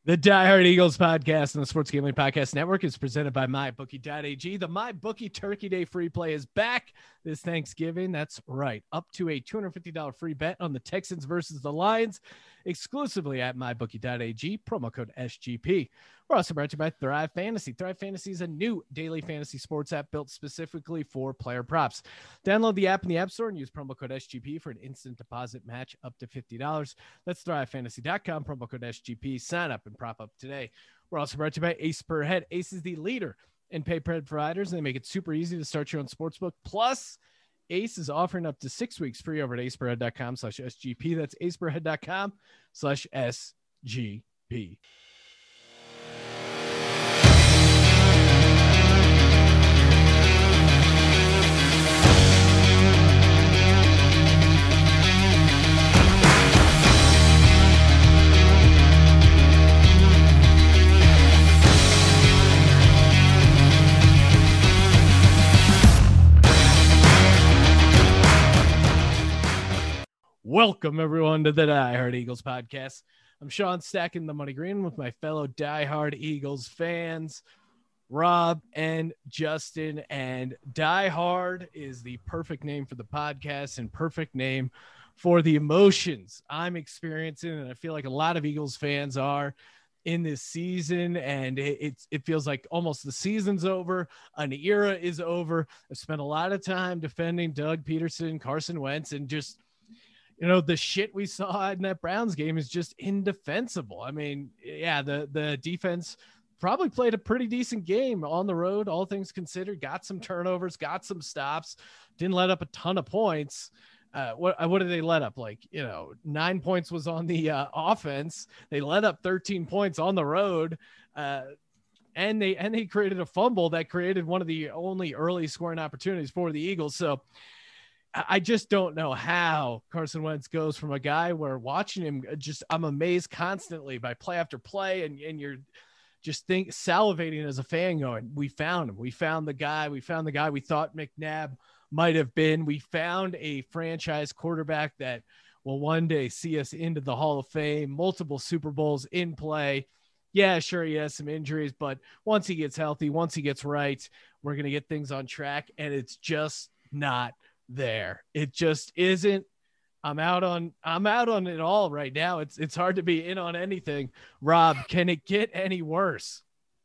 The Die Hard Eagles podcast and the Sports Gambling Podcast Network is presented by MyBookie.ag. The MyBookie Turkey Day free play is back this Thanksgiving. That's right. Up to a $250 free bet on the Texans versus the Lions exclusively at MyBookie.ag. Promo code SGP. We're also brought to you by Thrive Fantasy. Thrive Fantasy is a new daily fantasy sports app built specifically for player props. Download the app in the App Store and use promo code SGP for an instant deposit match up to $50. That's thrivefantasy.com, promo code SGP. Sign up and prop up today. We're also brought to you by Ace Per Head. Ace is the leader in pay per head providers, and they make it super easy to start your own sportsbook. Plus, Ace is offering up to 6 weeks free over at aceperhead.com/SGP. That's aceperhead.com/SGP. Welcome, everyone, to the Die Hard Eagles podcast. I'm Sean, stacking the money green with my fellow Die Hard Eagles fans, Rob and Justin. And Die Hard is the perfect name for the podcast and perfect name for the emotions I'm experiencing, and I feel like a lot of Eagles fans are in this season. And it feels like almost the season's over. An era is over. I've spent a lot of time defending Doug Peterson, Carson Wentz, and just the shit we saw in that Browns game is just indefensible. I mean, yeah, the defense probably played a pretty decent game on the road, all things considered, got some turnovers, got some stops, didn't let up a ton of points. What did they let up? 9 points was on the offense. They let up 13 points on the road. And they created a fumble that created one of the only early scoring opportunities for the Eagles. So I just don't know how Carson Wentz goes from a guy where watching him, I'm amazed constantly by play after play. And you're just salivating as a fan going, we found him. We found the guy. We found the guy we thought McNabb might have been. We found a franchise quarterback that will one day see us into the Hall of Fame, multiple Super Bowls in play. Yeah, sure, he has some injuries, but once he gets healthy, once he gets right, we're going to get things on track. And it's just not there. It just isn't. I'm out on it all right now. It's hard to be in on anything. Rob, can it get any worse?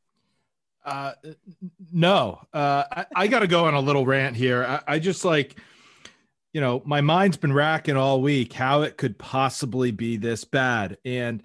No. I got to go on a little rant here. I just my mind's been racking all week how it could possibly be this bad. And,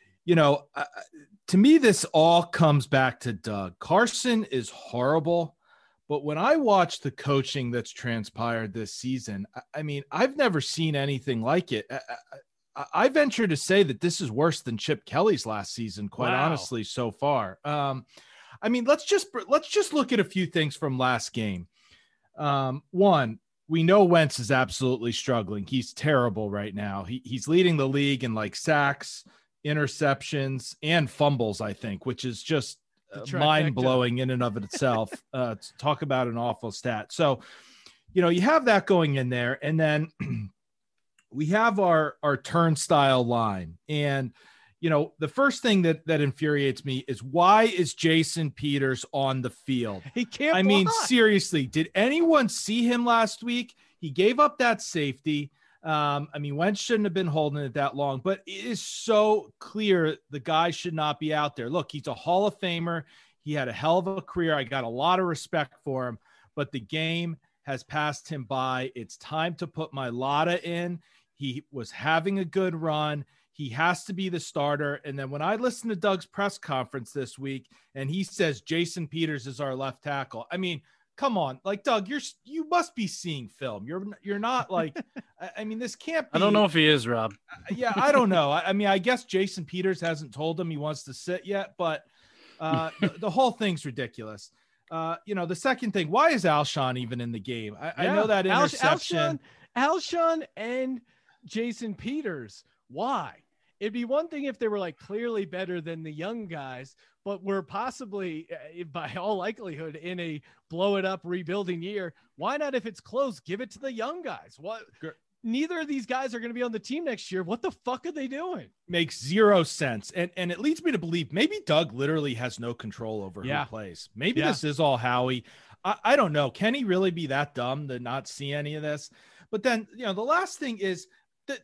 to me, this all comes back to Doug. Carson is horrible. But when I watch the coaching that's transpired this season, I mean, I've never seen anything like it. I venture to say that this is worse than Chip Kelly's last season, quite honestly, so far. I mean, let's just look at a few things from last game. One, we know Wentz is absolutely struggling. He's terrible right now. He's leading the league in sacks, interceptions, and fumbles, I think, which is just mind-blowing in and of itself. Talk about an awful stat. So, you have that going in there, and then we have our turnstile line. And, the first thing that infuriates me is, why is Jason Peters on the field? He can't block. Mean, seriously, did anyone see him last week? He gave up that safety. Wentz shouldn't have been holding it that long, but it is so clear the guy should not be out there. Look, he's a Hall of Famer. He had a hell of a career. I got a lot of respect for him, but the game has passed him by. It's time to put Mailata in. He was having a good run. He has to be the starter. And then when I listened to Doug's press conference this week and he says Jason Peters is our left tackle, I mean, come on, Doug, you must be seeing film. You're not this can't be. I don't know if he is, Rob. Yeah, I don't know. I guess Jason Peters hasn't told him he wants to sit yet, but the whole thing's ridiculous. The second thing, why is Alshon even in the game? I know that interception. Alshon and Jason Peters. Why? It'd be one thing if they were clearly better than the young guys, but we're possibly, by all likelihood, in a blow it up rebuilding year. Why not, if it's close, give it to the young guys? What? neither of these guys are going to be on the team next year. What the fuck are they doing? Makes zero sense. And it leads me to believe maybe Doug literally has no control over who plays. Maybe this is all Howie. I don't know. Can he really be that dumb to not see any of this? But then, the last thing is that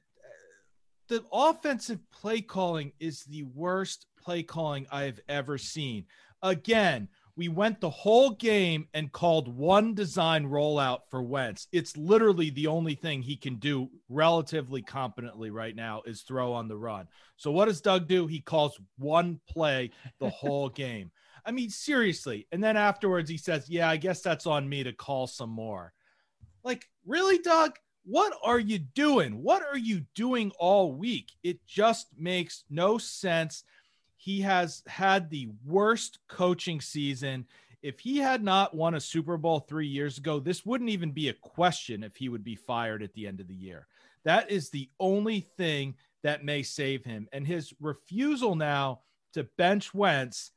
the offensive play calling is the worst play calling I've ever seen. Again, we went the whole game and called one design rollout for Wentz. It's literally the only thing he can do relatively competently right now is throw on the run. So what does Doug do? He calls one play the whole game. I mean, seriously. And then afterwards he says, yeah, I guess that's on me to call some more. Like, really, Doug? What are you doing? What are you doing all week? It just makes no sense. He has had the worst coaching season. If he had not won a Super Bowl 3 years ago, this wouldn't even be a question if he would be fired at the end of the year. That is the only thing that may save him. And his refusal now to bench Wentz,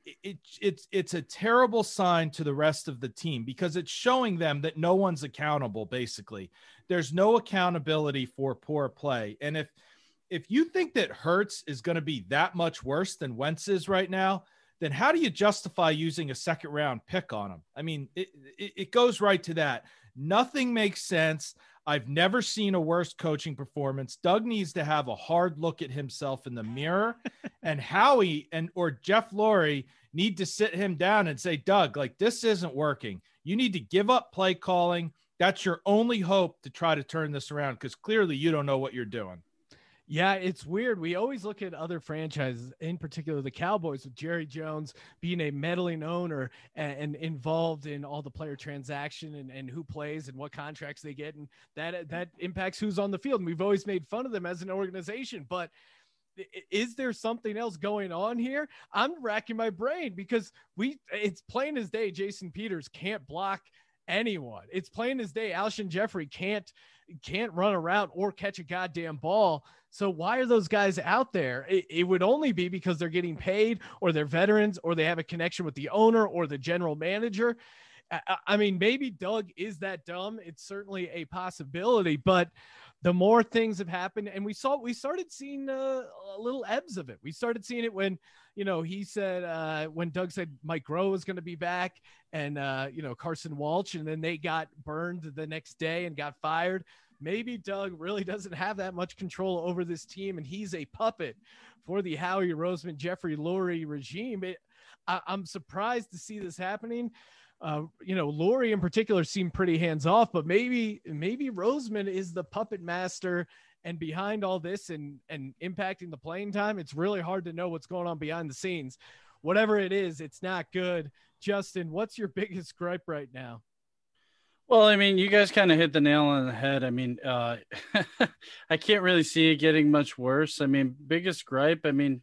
it's a terrible sign to the rest of the team because it's showing them that no one's accountable. Basically, there's no accountability for poor play. And if you think that Hurts is going to be that much worse than Wentz is right now, then how do you justify using a second round pick on him? I mean, it goes right to that. Nothing makes sense. I've never seen a worse coaching performance. Doug needs to have a hard look at himself in the mirror, and Howie or Jeff Lurie need to sit him down and say, Doug, like, this isn't working. You need to give up play calling. That's your only hope to try to turn this around because clearly you don't know what you're doing. Yeah, it's weird. We always look at other franchises, in particular the Cowboys, with Jerry Jones being a meddling owner and involved in all the player transaction and who plays and what contracts they get. And that impacts who's on the field. And we've always made fun of them as an organization. But is there something else going on here? I'm racking my brain because it's plain as day Jason Peters can't block anyone. It's plain as day Alshon Jeffrey can't run around or catch a goddamn ball. So why are those guys out there? It would only be because they're getting paid or they're veterans or they have a connection with the owner or the general manager. I mean, maybe Doug is that dumb. It's certainly a possibility, but the more things have happened, and we started seeing a little ebbs of it. We started seeing it when, he said, when Doug said Mike Groh was going to be back and, Carson Walsh, and then they got burned the next day and got fired. Maybe Doug really doesn't have that much control over this team, and he's a puppet for the Howie Roseman, Jeffrey Lurie regime. I'm surprised to see this happening. Lurie in particular seemed pretty hands off, but maybe Roseman is the puppet master and behind all this and impacting the playing time. It's really hard to know what's going on behind the scenes. Whatever it is, it's not good. Justin, what's your biggest gripe right now? Well, I mean, you guys kind of hit the nail on the head. I mean, I can't really see it getting much worse. I mean, biggest gripe,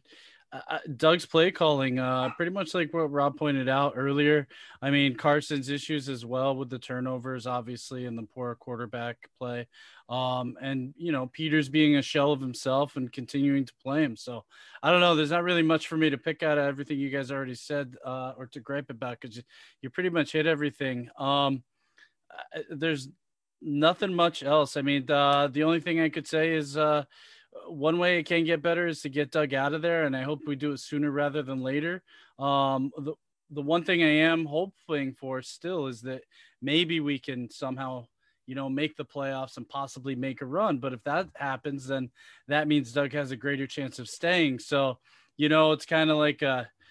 Doug's play calling, pretty much like what Rob pointed out earlier. I mean, Carson's issues as well with the turnovers, obviously, and the poor quarterback play. And, Peters being a shell of himself and continuing to play him. So I don't know. There's not really much for me to pick out of everything you guys already said or to gripe about because you pretty much hit everything. There's nothing much else. I mean, the only thing I could say is one way it can get better is to get Doug out of there, and I hope we do it sooner rather than later. The one thing I am hoping for still is that maybe we can somehow, make the playoffs and possibly make a run. But if that happens, then that means Doug has a greater chance of staying. So, it's kind of like,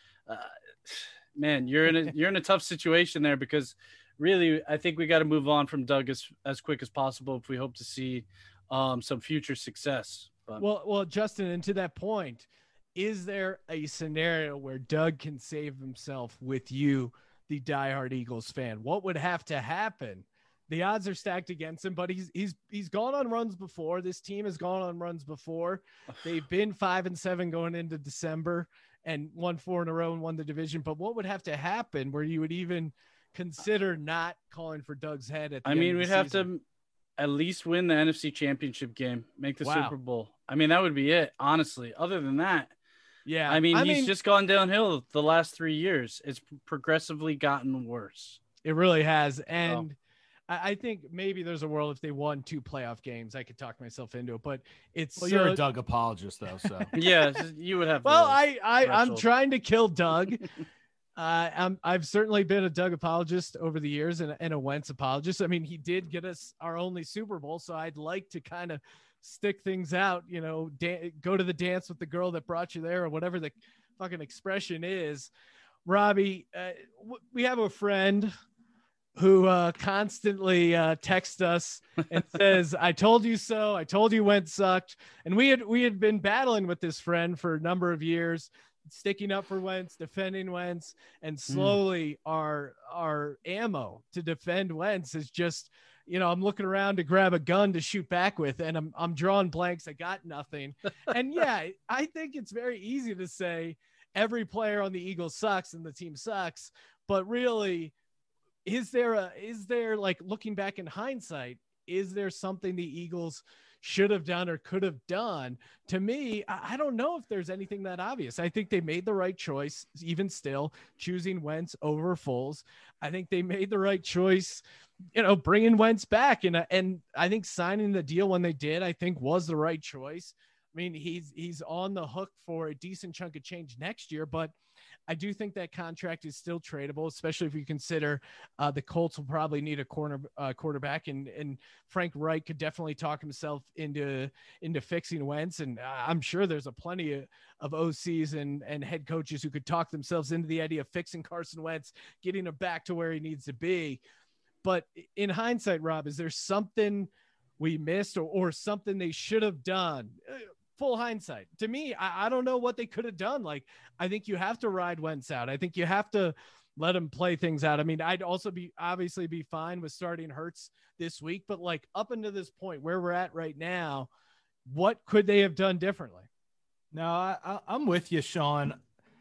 man, you're in a tough situation there because really, I think we got to move on from Doug as quick as possible if we hope to see some future success. But. Well, Justin, and to that point, is there a scenario where Doug can save himself with you, the diehard Eagles fan? What would have to happen? The odds are stacked against him, but he's gone on runs before. This team has gone on runs before. They've been 5-7 going into December and won 4 in a row and won the division. But what would have to happen where you would even consider not calling for Doug's head at the end of the we'd season? have to at least win the NFC Championship game, make the Super Bowl. I mean, that would be it, honestly. Other than that, yeah. He's just gone downhill the last 3 years. It's progressively gotten worse. It really has. And I think maybe there's a world if they won 2 playoff games, I could talk myself into it, but it's well, you're a Doug apologist though, so Yeah, you would have. well, the I'm threshold. trying to kill Doug. I've certainly been a Doug apologist over the years and a Wentz apologist. I mean, he did get us our only Super Bowl, so I'd like to kind of stick things out, you know, go to the dance with the girl that brought you there or whatever the fucking expression is. Robbie, we have a friend who constantly texts us and says, I told you so. I told you Wentz sucked. And we had been battling with this friend for a number of years, sticking up for Wentz, defending Wentz, and slowly our ammo to defend Wentz is just, you know, I'm looking around to grab a gun to shoot back with, and I'm drawing blanks. I got nothing. And yeah, I think it's very easy to say every player on the Eagles sucks and the team sucks, but really, is there like, looking back in hindsight, is there something the Eagles should have done or could have done? To me, I don't know if there's anything that obvious. I think they made the right choice, even still choosing Wentz over Foles. I think they made the right choice, you know, bringing Wentz back. And I think signing the deal when they did, I think was the right choice. I mean, he's on the hook for a decent chunk of change next year, but I do think that contract is still tradable, especially if you consider the Colts will probably need a quarterback, and Frank Reich could definitely talk himself into fixing Wentz. And I'm sure there's a plenty of OCs and head coaches who could talk themselves into the idea of fixing Carson Wentz, getting him back to where he needs to be. But in hindsight, Rob, is there something we missed or something they should have done? Full hindsight, to me, I don't know what they could have done. Like, I think you have to ride Wentz out. I think you have to let him play things out. I mean, I'd also obviously be fine with starting Hurts this week, but like up until this point where we're at right now, what could they have done differently? No, I'm with you, Sean.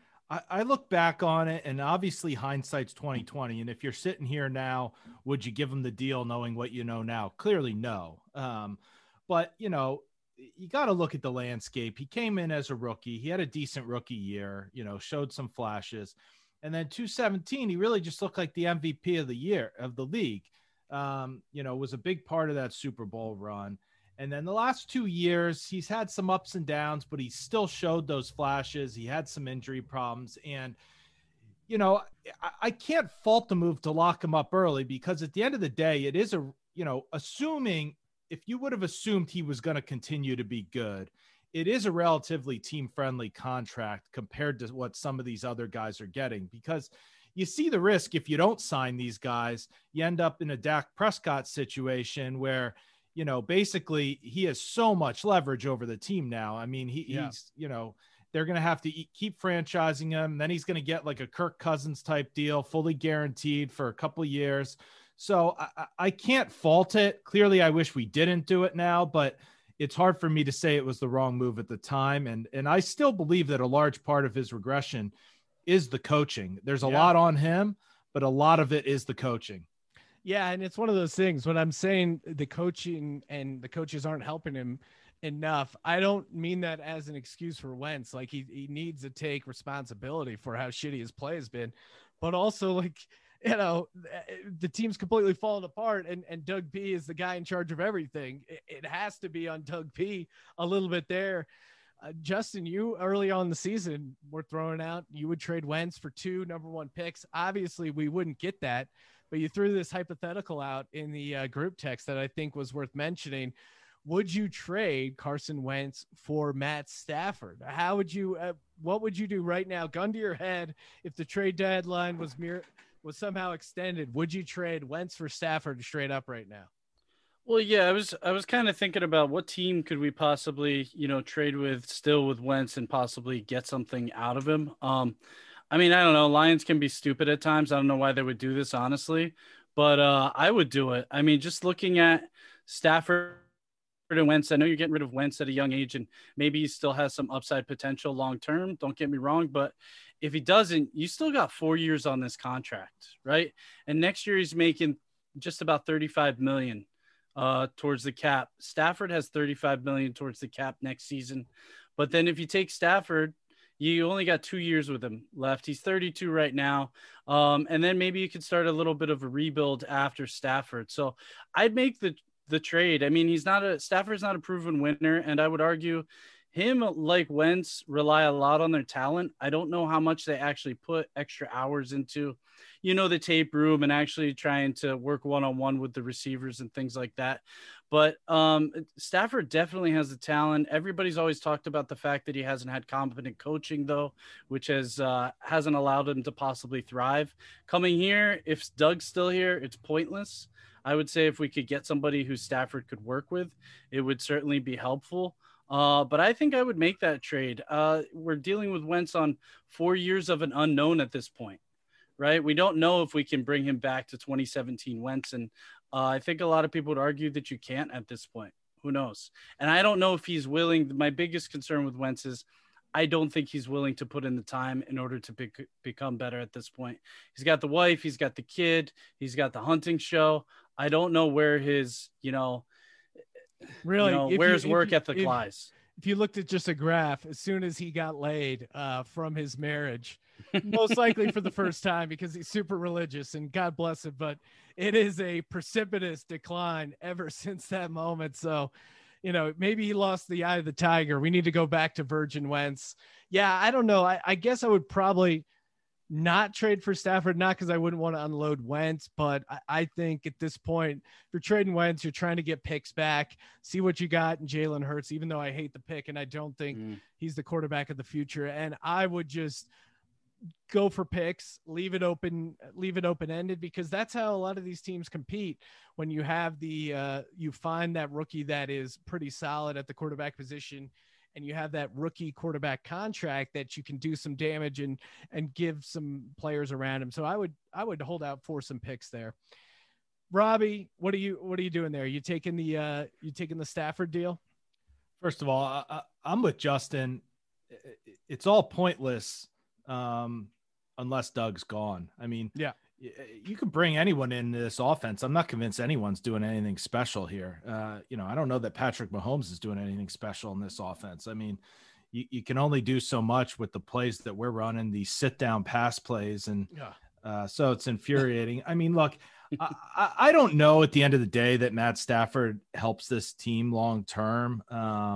I look back on it, and obviously hindsight's 2020. And if you're sitting here now, would you give him the deal knowing what you know now? Clearly, no. But you know, you got to look at the landscape. He came in as a rookie. He had a decent rookie year, you know, showed some flashes. And then 2017, he really just looked like the MVP of the year of the league. You know, was a big part of that Super Bowl run. And then the last 2 years, he's had some ups and downs, but he still showed those flashes. He had some injury problems. And, you know, I can't fault the move to lock him up early, because at the end of the day, it is assuming, if you would have assumed he was going to continue to be good, it is a relatively team-friendly contract compared to what some of these other guys are getting, because you see the risk if you don't sign these guys. You end up in a Dak Prescott situation where, you know, basically he has so much leverage over the team now. I mean, he's, you know, they're going to have to keep franchising him. Then he's going to get like a Kirk Cousins type deal, fully guaranteed for a couple of years. So I can't fault it. Clearly, I wish we didn't do it now, but it's hard for me to say it was the wrong move at the time. And I still believe that a large part of his regression is the coaching. There's a lot on him, but a lot of it is the coaching. Yeah, and it's one of those things when I'm saying the coaching and the coaches aren't helping him enough, I don't mean that as an excuse for Wentz. Like, he needs to take responsibility for how shitty his play has been, but also, like, you know, the team's completely falling apart, and Doug P is the guy in charge of everything. It has to be on Doug P a little bit there. Justin, you early on in the season were throwing out you would trade Wentz for 2 number 1 picks. Obviously, we wouldn't get that, but you threw this hypothetical out in the group text that I think was worth mentioning. Would you trade Carson Wentz for Matt Stafford? How would you? What would you do right now? Gun to your head, if the trade deadline was somehow extended, would you trade Wentz for Stafford straight up right now? Well, yeah, I was kind of thinking about what team could we possibly, you know, trade with Wentz and possibly get something out of him. I mean, I don't know. Lions can be stupid at times. I don't know why they would do this, honestly, but I would do it. I mean, just looking at Stafford and Wentz, I know you're getting rid of Wentz at a young age, and maybe he still has some upside potential long term. Don't get me wrong, but if he doesn't, you still got 4 years on this contract, right? And next year he's making just about $35 million towards the cap. Stafford has $35 million towards the cap next season. But then if you take Stafford, You only got 2 years with him left. He's 32 right now. And then maybe you could start a little bit of a rebuild after Stafford. So I'd make the trade. I mean, Stafford's not a proven winner. And I would argue him, like Wentz, rely a lot on their talent. I don't know how much they actually put extra hours into, the tape room and actually trying to work one-on-one with the receivers and things like that. But Stafford definitely has the talent. Everybody's always talked about the fact that he hasn't had competent coaching, though, which hasn't allowed him to possibly thrive. Coming here, if Doug's still here, it's pointless. I would say if we could get somebody who Stafford could work with, it would certainly be helpful. But I think I would make that trade. We're dealing with Wentz on 4 years of an unknown at this point, right? We don't know if we can bring him back to 2017 Wentz. And I think a lot of people would argue that you can't at this point. Who knows? And I don't know if he's willing. My biggest concern with Wentz is I don't think he's willing to put in the time in order to become better at this point. He's got the wife, he's got the kid, he's got the hunting show. I don't know where his, really, where his work ethic lies. If you looked at just a graph, as soon as he got laid from his marriage, most likely for the first time, because he's super religious and God bless him, but it is a precipitous decline ever since that moment. So, maybe he lost the eye of the tiger. We need to go back to Virgin Wentz. Yeah, I don't know. I guess I would probably not trade for Stafford, not because I wouldn't want to unload Wentz, but I think at this point, if you're trading Wentz, you're trying to get picks back, see what you got in Jalen Hurts, even though I hate the pick and I don't think he's the quarterback of the future. And I would just go for picks, leave it open-ended, because that's how a lot of these teams compete. When you have you find that rookie that is pretty solid at the quarterback position, and you have that rookie quarterback contract that you can do some damage and give some players around him. So I would hold out for some picks there. Robbie, what are you doing there? You taking the Stafford deal? First of all, I'm with Justin. It's all pointless unless Doug's gone. I mean, yeah, you could bring anyone into this offense. I'm not convinced anyone's doing anything special here. I don't know that Patrick Mahomes is doing anything special in this offense. I mean, you can only do so much with the plays that we're running, these sit down pass plays. And so it's infuriating. I mean, look, I don't know at the end of the day that Matt Stafford helps this team long-term.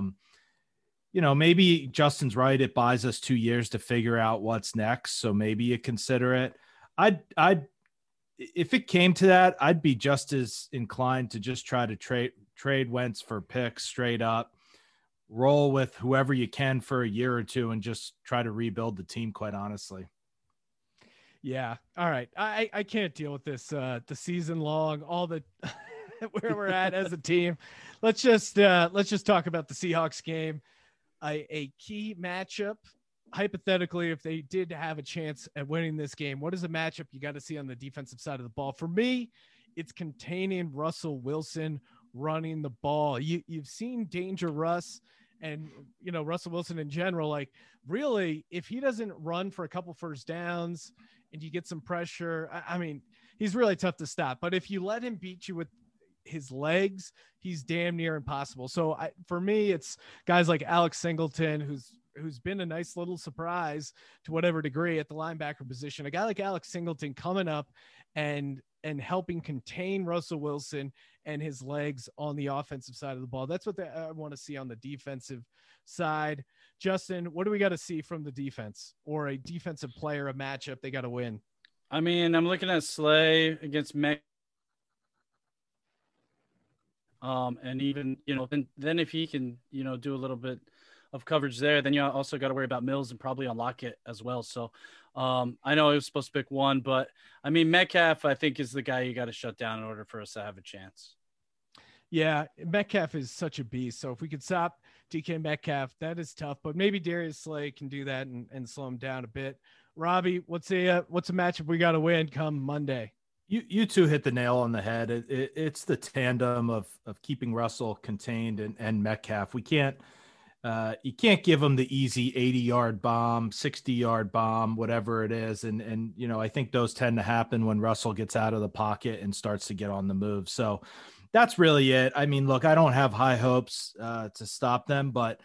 Maybe Justin's right. It buys us 2 years to figure out what's next. So maybe you consider it. If it came to that, I'd be just as inclined to just try to trade Wentz for picks straight up, roll with whoever you can for a year or two, and just try to rebuild the team, quite honestly. Yeah. All right. I can't deal with this, the season long, all the where we're at as a team. Let's just talk about the Seahawks game. A key matchup. Hypothetically, if they did have a chance at winning this game, what is a matchup you got to see on the defensive side of the ball? For me, it's containing Russell Wilson running the ball. You've seen Danger Russ and, Russell Wilson in general. Like, really, if he doesn't run for a couple first downs and you get some pressure, I mean, he's really tough to stop. But if you let him beat you with his legs, he's damn near impossible. So for me, it's guys like Alex Singleton, who's been a nice little surprise to whatever degree at the linebacker position. A guy like Alex Singleton coming up and helping contain Russell Wilson and his legs on the offensive side of the ball. That's what I want to see on the defensive side. Justin, what do we got to see from the defense or a defensive player, a matchup they got to win? I mean, I'm looking at Slay against Meg. And even, then if he can, do a little bit of coverage there, then you also got to worry about Mills and probably on Lockett as well. So I know I was supposed to pick one, but I mean, Metcalf, I think, is the guy you got to shut down in order for us to have a chance. Yeah, Metcalf is such a beast. So if we could stop DK Metcalf, that is tough, but maybe Darius Slay can do that and slow him down a bit. Robbie, what's a matchup we got to win come Monday? You two hit the nail on the head. It's the tandem of keeping Russell contained and Metcalf. We can't, you can't give them the easy 80-yard bomb, 60-yard bomb, whatever it is. And I think those tend to happen when Russell gets out of the pocket and starts to get on the move. So that's really it. I mean, look, I don't have high hopes to stop them, but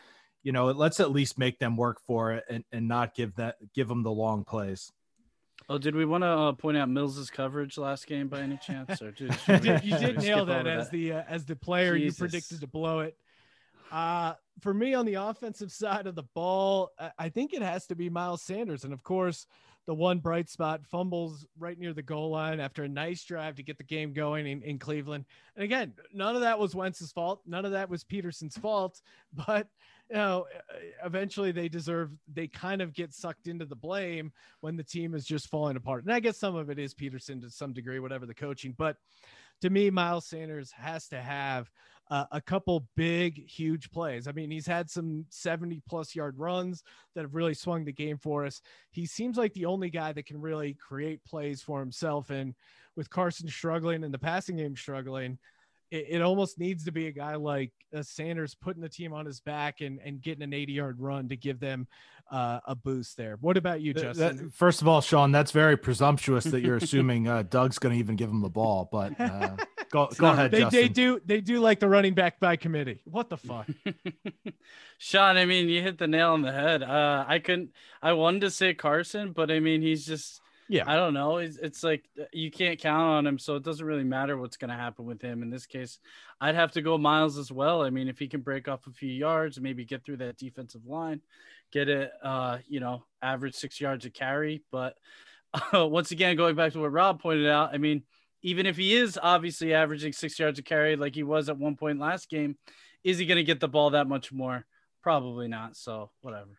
let's at least make them work for it and not give them the long plays. Oh, did we want to point out Mills's coverage last game by any chance? Or you did nail that as the player. Jesus. You predicted to blow it. For me, on the offensive side of the ball, I think it has to be Miles Sanders. And of course, the one bright spot, fumbles right near the goal line after a nice drive to get the game going in Cleveland. And again, none of that was Wentz's fault. None of that was Peterson's fault, but eventually they kind of get sucked into the blame when the team is just falling apart. And I guess some of it is Peterson to some degree, whatever the coaching, but to me, Miles Sanders has to have a couple big, huge plays. I mean, he's had some 70+ yard runs that have really swung the game for us. He seems like the only guy that can really create plays for himself. And with Carson struggling and the passing game struggling, it almost needs to be a guy like Sanders putting the team on his back and getting an 80-yard run to give them a boost there. What about you, Justin? First of all, Sean, that's very presumptuous that you're assuming Doug's going to even give him the ball. But go ahead, Justin. They do like the running back by committee. What the fuck? Sean, I mean, you hit the nail on the head. I wanted to say Carson, but I mean, he's just. Yeah, I don't know. It's like you can't count on him, so it doesn't really matter what's going to happen with him. In this case, I'd have to go Miles as well. I mean, if he can break off a few yards, maybe get through that defensive line, get it, average 6 yards a carry. But once again, going back to what Rob pointed out, I mean, even if he is obviously averaging 6 yards a carry like he was at one point last game, is he going to get the ball that much more? Probably not. So whatever.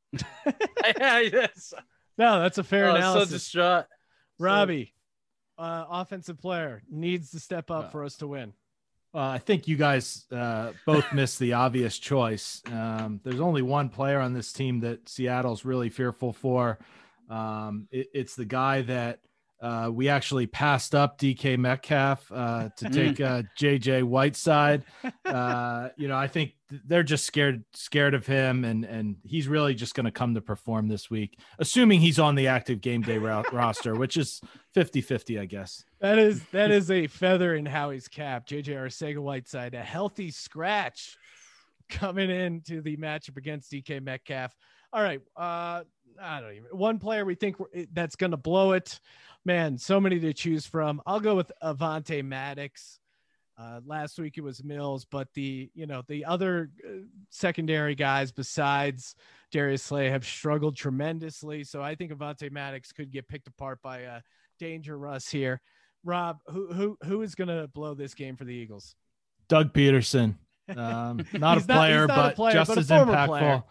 Yes. No, that's a fair analysis. So distraught. Robbie, offensive player, needs to step up for us to win. I think you guys both missed the obvious choice. There's only one player on this team that Seattle's really fearful for. It's the guy that we actually passed up, DK Metcalf, to take JJ Whiteside. I think they're just scared of him, and he's really just going to come to perform this week, assuming he's on the active game day roster, which is 50-50, I guess. That is a feather in Howie's cap. JJ Arcega-Whiteside, a healthy scratch coming into the matchup against DK Metcalf. All right. I don't even. One player we think that's going to blow it. Man, so many to choose from. I'll go with Avonte Maddox. Last week it was Mills, but the other secondary guys besides Darius Slay have struggled tremendously. So I think Avonte Maddox could get picked apart by Danger Russ here. Rob, who is going to blow this game for the Eagles? Doug Peterson. Not a player, but just as impactful.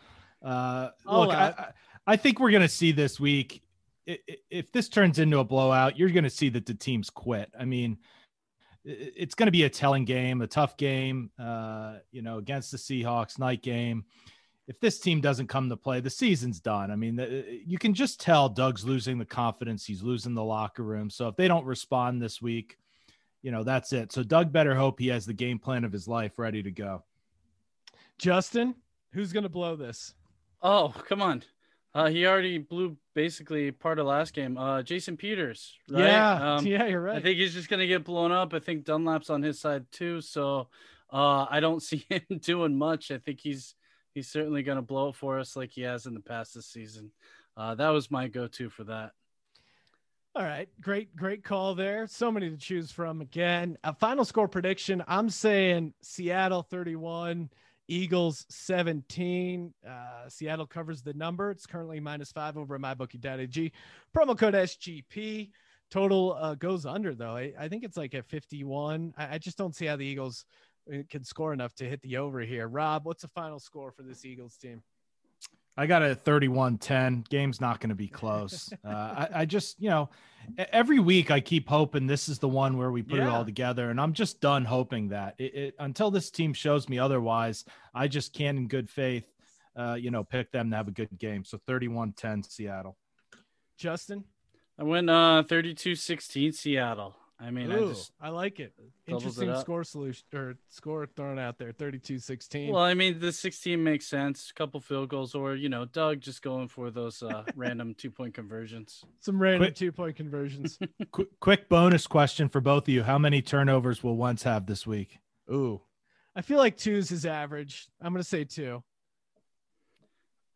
I think we're going to see this week. If this turns into a blowout, you're going to see that the teams quit. I mean, it's going to be a telling game, a tough game, against the Seahawks, night game. If this team doesn't come to play, the season's done. I mean, you can just tell Doug's losing the confidence. He's losing the locker room. So if they don't respond this week, that's it. So Doug better hope he has the game plan of his life ready to go. Justin, who's going to blow this? Oh, come on. He already blew basically part of last game. Jason Peters, right? Yeah, you're right. I think he's just going to get blown up. I think Dunlap's on his side too. So I don't see him doing much. I think he's certainly going to blow it for us like he has in the past this season. That was my go-to for that. All right. Great call there. So many to choose from. Again, a final score prediction. I'm saying Seattle 31, Eagles 17. Seattle covers the number. It's currently -5 over at mybookie.ag. Promo code SGP. Total goes under, though. I think it's like at 51. I just don't see how the Eagles can score enough to hit the over here. Rob, what's the final score for this Eagles team? I got it at 31-10. Game's not going to be close. I just, every week I keep hoping this is the one where we put it all together, and I'm just done hoping that until this team shows me otherwise, I just can't in good faith, pick them to have a good game. So 31-10 Seattle. Justin? I went 32-16 Seattle. I mean, I like it. Interesting score solution or score thrown out there. 32-16. Well, I mean, the 16 makes sense. A couple field goals, or Doug just going for those random 2-point conversions. Some random 2-point conversions. Quick bonus question for both of you: how many turnovers will Wentz have this week? I feel like 2 is his average. I'm going to say 2.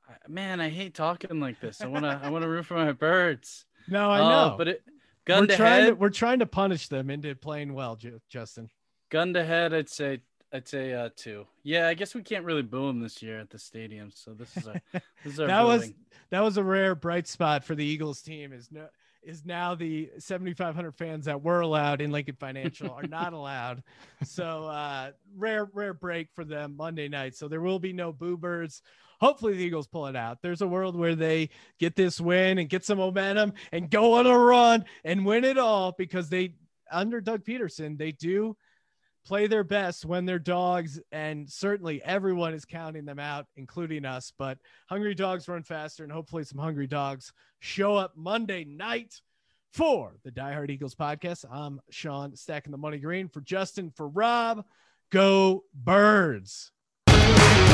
Man, I hate talking like this. I wanna root for my Birds. No, I know, But gun to head, we're trying to punish them into playing well, Justin. gun to head, I'd say 2. Yeah, I guess we can't really boo them this year at the stadium. So this is our that was a rare bright spot for the Eagles team. Is now the 7,500 fans that were allowed in Lincoln Financial are not allowed. So rare break for them Monday night. So there will be no Boo Birds. Hopefully the Eagles pull it out. There's a world where they get this win and get some momentum and go on a run and win it all, because they, under Doug Peterson, they do play their best when they're dogs, and certainly everyone is counting them out, including us. But hungry dogs run faster, and hopefully some hungry dogs show up Monday night. For the Die Hard Eagles podcast, I'm Sean, stacking the money green. For Justin, for Rob, go Birds.